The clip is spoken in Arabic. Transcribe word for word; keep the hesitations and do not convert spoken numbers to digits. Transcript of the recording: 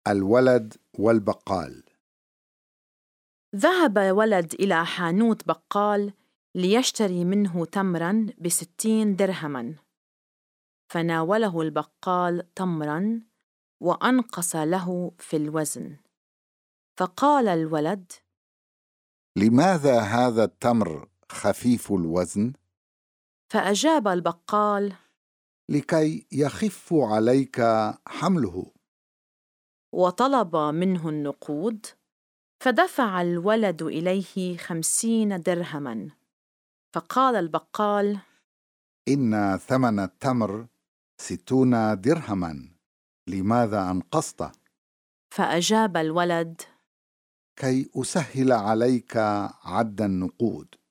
الولد والبقال. ذهب ولد إلى حانوت بقال ليشتري منه تمراً بستين درهماً، فناوله البقال تمراً وأنقص له في الوزن، فقال الولد: لماذا هذا التمر خفيف الوزن؟ فأجاب البقال: لكي يخف عليك حمله. وطلب منه النقود، فدفع الولد إليه خمسين درهماً، فقال البقال: إن ثمن التمر ستون درهما، لماذا أنقصت؟ فأجاب الولد: كي أسهل عليك عد النقود.